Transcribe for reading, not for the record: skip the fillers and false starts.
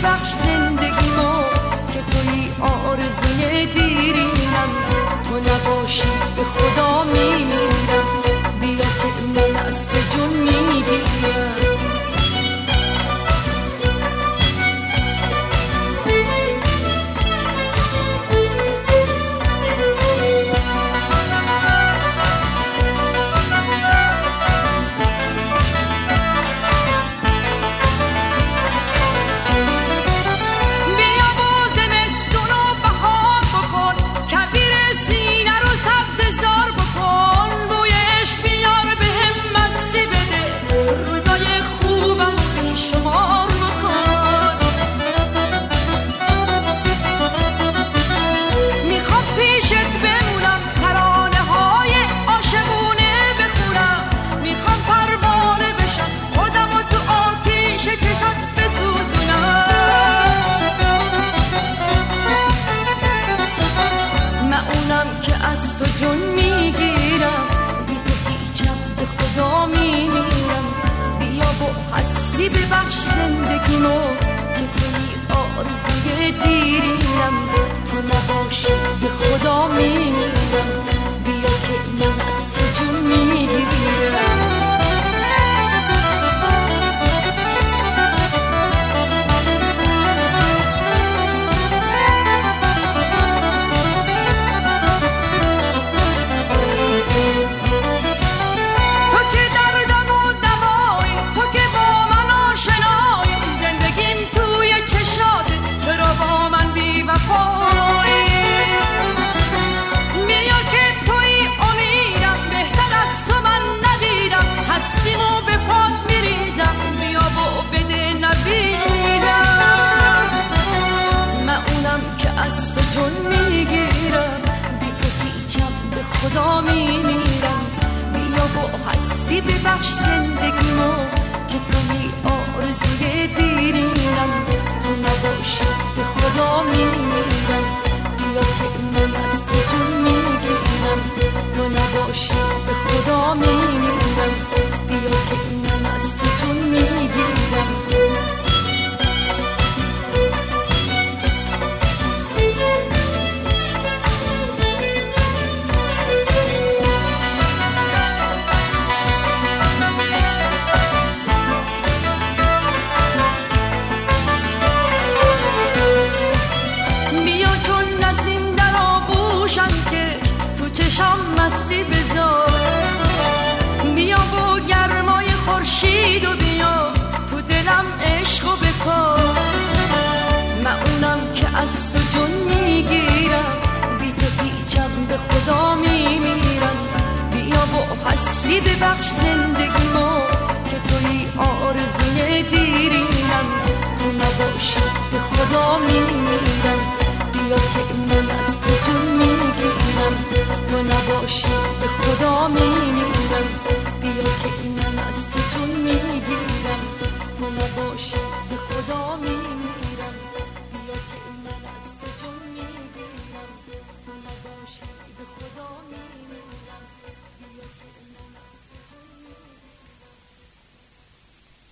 ببخش زندگیمو که توی آرزوی دیرینم، تو نباشی به خدا میمیرم، بیا که من از تو جون میگیرم. ببخش زندگیمو که توی آرزوی دیرینم، تو نباشی به خدا میمیرم، بیا که من از تو جون میگیرم. خدا میمیرم، بیا با هستی ببخش زندگیمو که توی آرزوی دیرینم، تو نباشی به خدا میمیرم، بیا که من از تو جون میگیرم، تو نباشی به خدا میمیرم، بیا که من از تو جون میگیرم. مستی بذار، بیا با گرمای خورشید و بیا تو دلم عشق و بکار، من اونم که از تو جون میگیرم، بی تو پیچم به خدا میمیرم، بیا با هستی ببخش